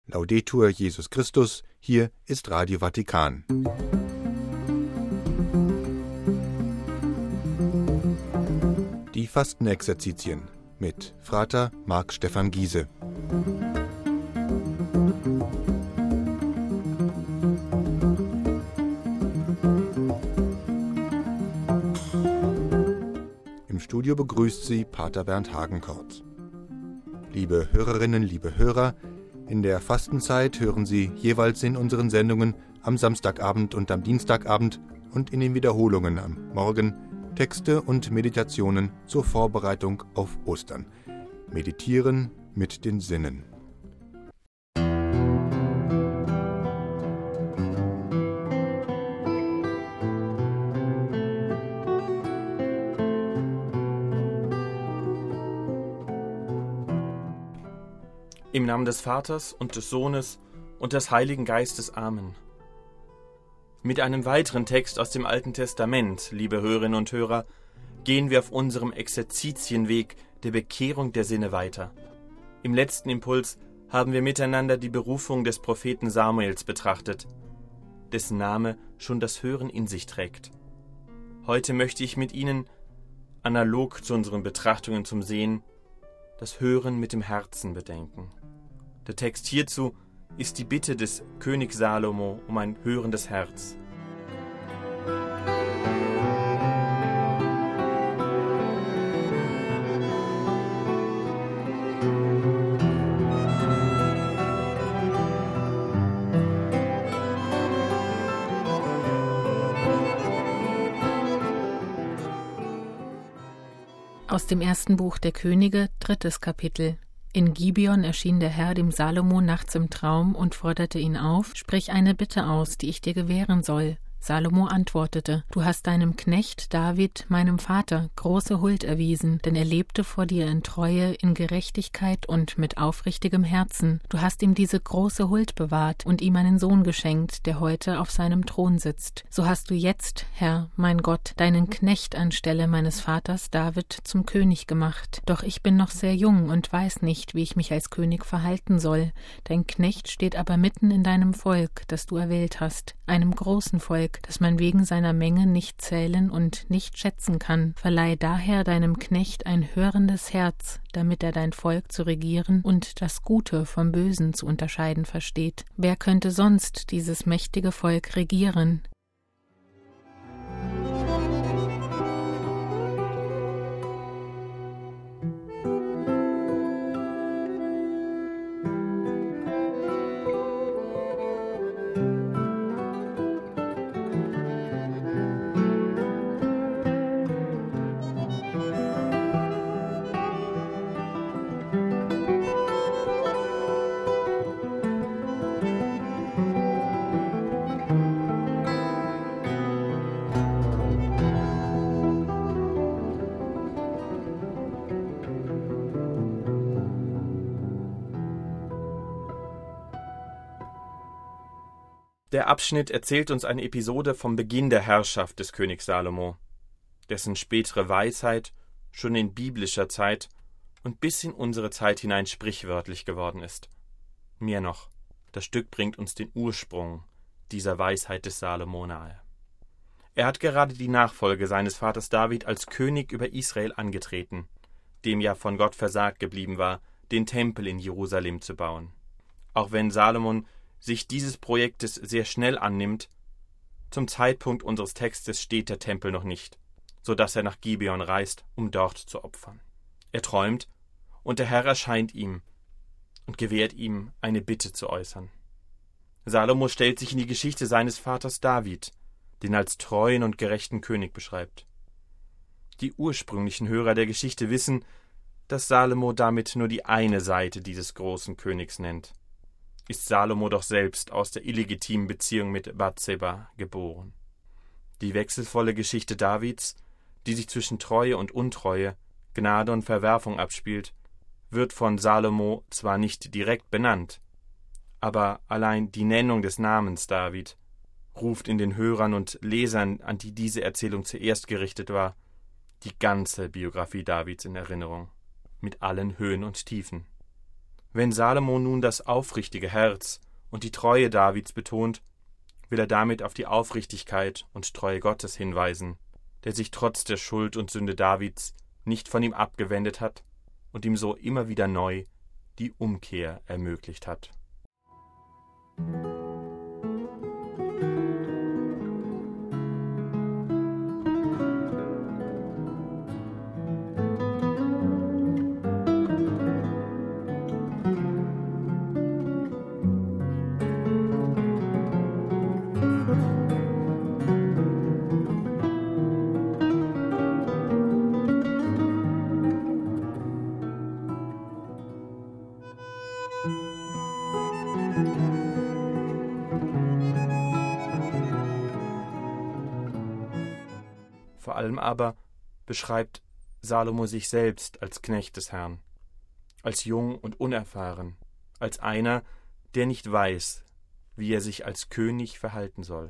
Laudetur Jesus Christus, hier ist Radio Vatikan. Die Fastenexerzitien mit Frater Marc Stephan Giese. Im Studio begrüßt Sie Pater Bernd Hagenkort. Liebe Hörerinnen, liebe Hörer, in der Fastenzeit hören Sie jeweils in unseren Sendungen am Samstagabend und am Dienstagabend und in den Wiederholungen am Morgen Texte und Meditationen zur Vorbereitung auf Ostern. Meditieren mit den Sinnen. Im Namen des Vaters und des Sohnes und des Heiligen Geistes. Amen. Mit einem weiteren Text aus dem Alten Testament, liebe Hörerinnen und Hörer, gehen wir auf unserem Exerzitienweg der Bekehrung der Sinne weiter. Im letzten Impuls haben wir miteinander die Berufung des Propheten Samuels betrachtet, dessen Name schon das Hören in sich trägt. Heute möchte ich mit Ihnen, analog zu unseren Betrachtungen zum Sehen, das Hören mit dem Herzen bedenken. Der Text hierzu ist die Bitte des Königs Salomo um ein hörendes Herz. Aus dem ersten Buch der Könige, 3. Kapitel. In Gibeon erschien der Herr dem Salomo nachts im Traum und forderte ihn auf: Sprich eine Bitte aus, die ich dir gewähren soll. Salomo antwortete: Du hast deinem Knecht David, meinem Vater, große Huld erwiesen, denn er lebte vor dir in Treue, in Gerechtigkeit und mit aufrichtigem Herzen. Du hast ihm diese große Huld bewahrt und ihm einen Sohn geschenkt, der heute auf seinem Thron sitzt. So hast du jetzt, Herr, mein Gott, deinen Knecht anstelle meines Vaters David zum König gemacht. Doch ich bin noch sehr jung und weiß nicht, wie ich mich als König verhalten soll. Dein Knecht steht aber mitten in deinem Volk, das du erwählt hast, einem großen Volk, das man wegen seiner Menge nicht zählen und nicht schätzen kann. Verleih daher deinem Knecht ein hörendes Herz, damit er dein Volk zu regieren und das Gute vom Bösen zu unterscheiden versteht. Wer könnte sonst dieses mächtige Volk regieren? Der Abschnitt erzählt uns eine Episode vom Beginn der Herrschaft des Königs Salomo, dessen spätere Weisheit schon in biblischer Zeit und bis in unsere Zeit hinein sprichwörtlich geworden ist. Mehr noch, das Stück bringt uns den Ursprung dieser Weisheit des Salomo nahe. Er hat gerade die Nachfolge seines Vaters David als König über Israel angetreten, dem ja von Gott versagt geblieben war, den Tempel in Jerusalem zu bauen. Auch wenn Salomon sich dieses Projektes sehr schnell annimmt, zum Zeitpunkt unseres Textes steht der Tempel noch nicht, so dass er nach Gibeon reist, um dort zu opfern. Er träumt, und der Herr erscheint ihm und gewährt ihm eine Bitte zu äußern. Salomo stellt sich in die Geschichte seines Vaters David, den als treuen und gerechten König beschreibt. Die ursprünglichen Hörer der Geschichte wissen, dass Salomo damit nur die eine Seite dieses großen Königs nennt. Ist Salomo doch selbst aus der illegitimen Beziehung mit Bathseba geboren. Die wechselvolle Geschichte Davids, die sich zwischen Treue und Untreue, Gnade und Verwerfung abspielt, wird von Salomo zwar nicht direkt benannt, aber allein die Nennung des Namens David ruft in den Hörern und Lesern, an die diese Erzählung zuerst gerichtet war, die ganze Biografie Davids in Erinnerung, mit allen Höhen und Tiefen. Wenn Salomo nun das aufrichtige Herz und die Treue Davids betont, will er damit auf die Aufrichtigkeit und Treue Gottes hinweisen, der sich trotz der Schuld und Sünde Davids nicht von ihm abgewendet hat und ihm so immer wieder neu die Umkehr ermöglicht hat. Vor allem aber beschreibt Salomo sich selbst als Knecht des Herrn, als jung und unerfahren, als einer, der nicht weiß, wie er sich als König verhalten soll.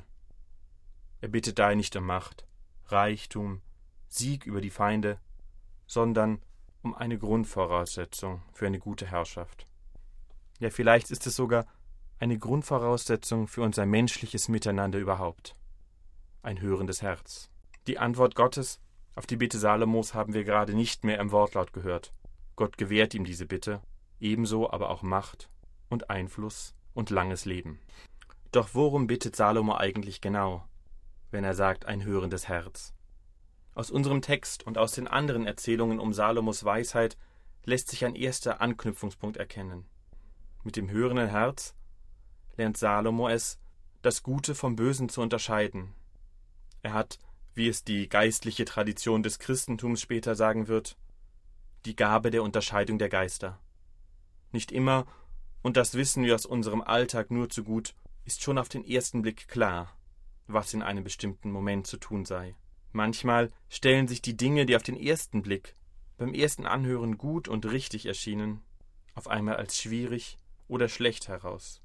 Er bittet daher nicht um Macht, Reichtum, Sieg über die Feinde, sondern um eine Grundvoraussetzung für eine gute Herrschaft. Ja, vielleicht ist es sogar eine Grundvoraussetzung für unser menschliches Miteinander überhaupt. Ein hörendes Herz. Die Antwort Gottes auf die Bitte Salomos haben wir gerade nicht mehr im Wortlaut gehört. Gott gewährt ihm diese Bitte, ebenso aber auch Macht und Einfluss und langes Leben. Doch worum bittet Salomo eigentlich genau, wenn er sagt, ein hörendes Herz? Aus unserem Text und aus den anderen Erzählungen um Salomos Weisheit lässt sich ein erster Anknüpfungspunkt erkennen. Mit dem hörenden Herz lernt Salomo es, das Gute vom Bösen zu unterscheiden. Er hat, wie es die geistliche Tradition des Christentums später sagen wird, die Gabe der Unterscheidung der Geister. Nicht immer, und das wissen wir aus unserem Alltag nur zu gut, ist schon auf den ersten Blick klar, was in einem bestimmten Moment zu tun sei. Manchmal stellen sich die Dinge, die auf den ersten Blick, beim ersten Anhören gut und richtig erschienen, auf einmal als schwierig oder schlecht heraus.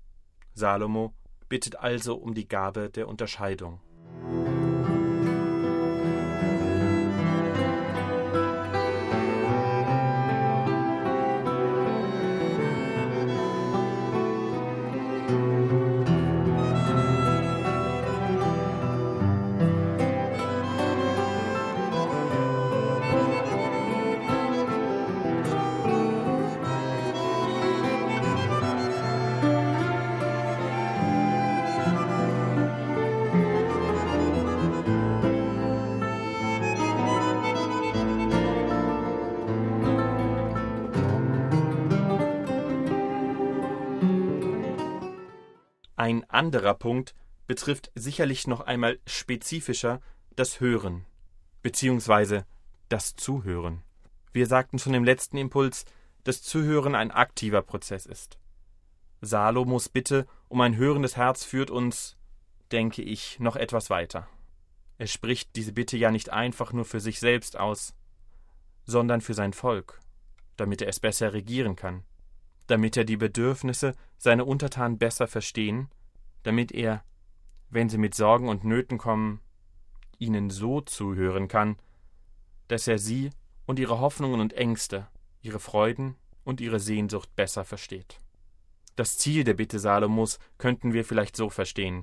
Salomo bittet also um die Gabe der Unterscheidung. Ein anderer Punkt betrifft sicherlich noch einmal spezifischer das Hören, beziehungsweise das Zuhören. Wir sagten schon im letzten Impuls, dass Zuhören ein aktiver Prozess ist. Salomos Bitte um ein hörendes Herz führt uns, denke ich, noch etwas weiter. Er spricht diese Bitte ja nicht einfach nur für sich selbst aus, sondern für sein Volk, damit er es besser regieren kann, damit er die Bedürfnisse seiner Untertanen besser verstehen, damit er, wenn sie mit Sorgen und Nöten kommen, ihnen so zuhören kann, dass er sie und ihre Hoffnungen und Ängste, ihre Freuden und ihre Sehnsucht besser versteht. Das Ziel der Bitte Salomos könnten wir vielleicht so verstehen: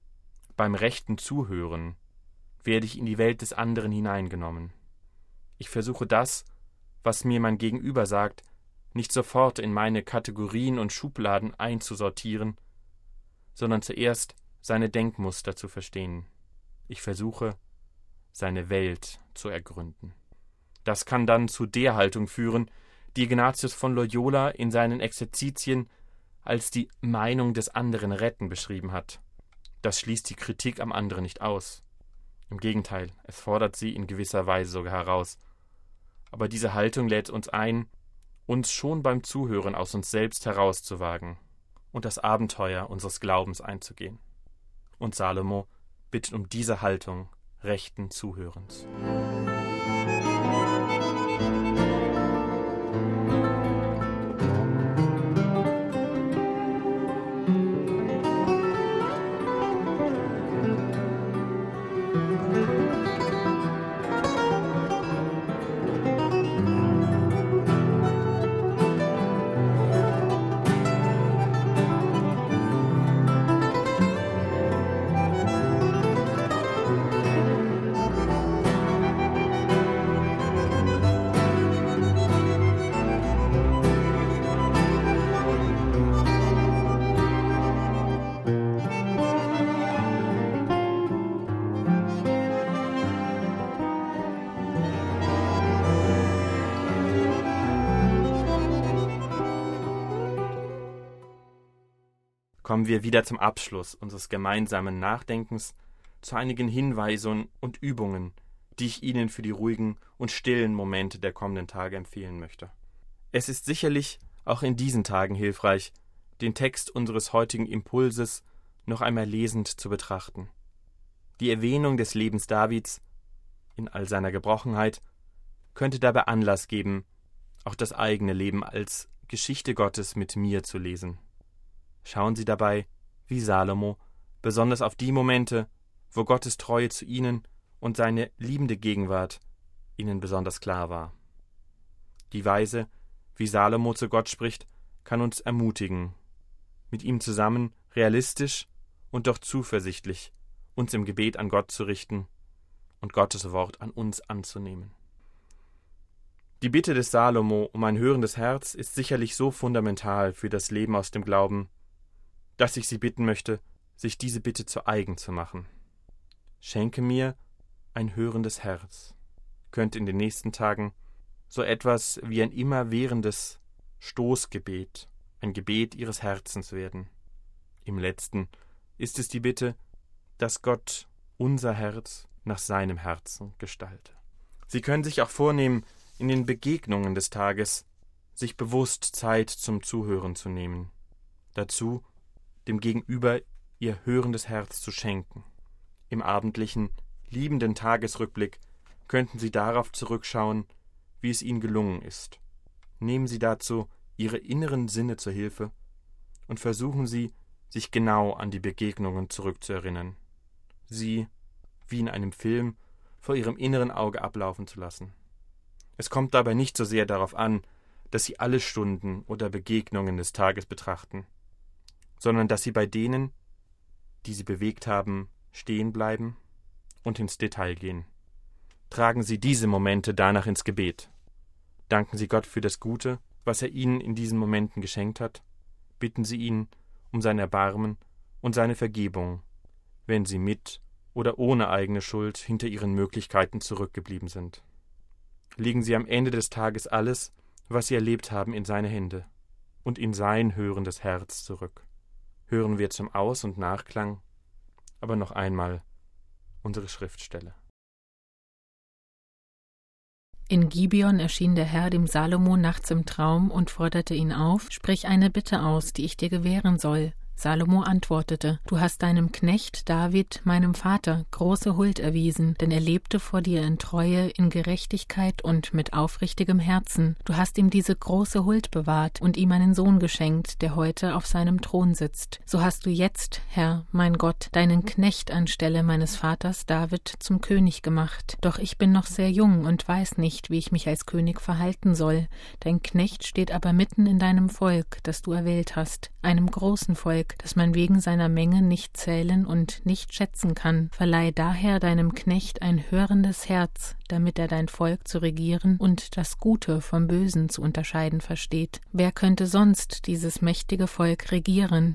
Beim rechten Zuhören werde ich in die Welt des anderen hineingenommen. Ich versuche das, was mir mein Gegenüber sagt, nicht sofort in meine Kategorien und Schubladen einzusortieren, sondern zuerst seine Denkmuster zu verstehen. Ich versuche, seine Welt zu ergründen. Das kann dann zu der Haltung führen, die Ignatius von Loyola in seinen Exerzitien als die Meinung des anderen retten beschrieben hat. Das schließt die Kritik am anderen nicht aus. Im Gegenteil, es fordert sie in gewisser Weise sogar heraus. Aber diese Haltung lädt uns ein, uns schon beim Zuhören aus uns selbst herauszuwagen und das Abenteuer unseres Glaubens einzugehen. Und Salomo bittet um diese Haltung rechten Zuhörens. kommen wir wieder zum Abschluss unseres gemeinsamen Nachdenkens zu einigen Hinweisen und Übungen, die ich Ihnen für die ruhigen und stillen Momente der kommenden Tage empfehlen möchte. Es ist sicherlich auch in diesen Tagen hilfreich, den Text unseres heutigen Impulses noch einmal lesend zu betrachten. Die Erwähnung des Lebens Davids in all seiner Gebrochenheit könnte dabei Anlass geben, auch das eigene Leben als Geschichte Gottes mit mir zu lesen. Schauen Sie dabei, wie Salomo, besonders auf die Momente, wo Gottes Treue zu Ihnen und seine liebende Gegenwart Ihnen besonders klar war. Die Weise, wie Salomo zu Gott spricht, kann uns ermutigen, mit ihm zusammen realistisch und doch zuversichtlich uns im Gebet an Gott zu richten und Gottes Wort an uns anzunehmen. Die Bitte des Salomo um ein hörendes Herz ist sicherlich so fundamental für das Leben aus dem Glauben, dass ich Sie bitten möchte, sich diese Bitte zu eigen zu machen. Schenke mir ein hörendes Herz, könnte in den nächsten Tagen so etwas wie ein immerwährendes Stoßgebet, ein Gebet Ihres Herzens werden. Im letzten ist es die Bitte, dass Gott unser Herz nach seinem Herzen gestalte. Sie können sich auch vornehmen, in den Begegnungen des Tages sich bewusst Zeit zum Zuhören zu nehmen. Dazu dem Gegenüber ihr hörendes Herz zu schenken. Im abendlichen, liebenden Tagesrückblick könnten Sie darauf zurückschauen, wie es Ihnen gelungen ist. Nehmen Sie dazu Ihre inneren Sinne zur Hilfe und versuchen Sie, sich genau an die Begegnungen zurückzuerinnern. Sie, wie in einem Film, vor Ihrem inneren Auge ablaufen zu lassen. Es kommt dabei nicht so sehr darauf an, dass Sie alle Stunden oder Begegnungen des Tages betrachten, sondern dass Sie bei denen, die Sie bewegt haben, stehen bleiben und ins Detail gehen. Tragen Sie diese Momente danach ins Gebet. Danken Sie Gott für das Gute, was er Ihnen in diesen Momenten geschenkt hat. Bitten Sie ihn um sein Erbarmen und seine Vergebung, wenn Sie mit oder ohne eigene Schuld hinter Ihren Möglichkeiten zurückgeblieben sind. Legen Sie am Ende des Tages alles, was Sie erlebt haben, in seine Hände und in sein hörendes Herz zurück. Hören wir zum Aus- und Nachklang aber noch einmal unsere Schriftstelle. In Gibeon erschien der Herr dem Salomo nachts im Traum und forderte ihn auf: Sprich eine Bitte aus, die ich dir gewähren soll. Salomo antwortete: Du hast deinem Knecht David, meinem Vater, große Huld erwiesen, denn er lebte vor dir in Treue, in Gerechtigkeit und mit aufrichtigem Herzen. Du hast ihm diese große Huld bewahrt und ihm einen Sohn geschenkt, der heute auf seinem Thron sitzt. So hast du jetzt, Herr, mein Gott, deinen Knecht anstelle meines Vaters David zum König gemacht. Doch ich bin noch sehr jung und weiß nicht, wie ich mich als König verhalten soll. Dein Knecht steht aber mitten in deinem Volk, das du erwählt hast, einem großen Volk, das man wegen seiner Menge nicht zählen und nicht schätzen kann. Verleih daher deinem Knecht ein hörendes Herz, damit er dein Volk zu regieren und das Gute vom Bösen zu unterscheiden versteht. Wer könnte sonst dieses mächtige Volk regieren?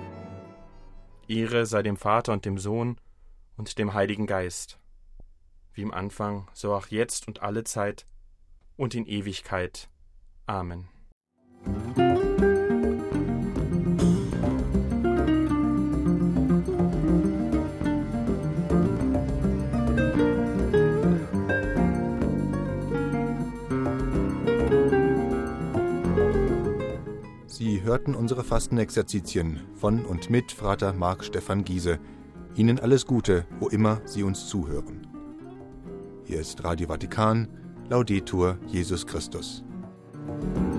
Ehre sei dem Vater und dem Sohn und dem Heiligen Geist, wie im Anfang, so auch jetzt und alle Zeit und in Ewigkeit. Amen. Sie hörten unsere Fastenexerzitien von und mit Frater Marc Stephan Giese. Ihnen alles Gute, wo immer Sie uns zuhören. Hier ist Radio Vatikan, Laudetur Jesus Christus.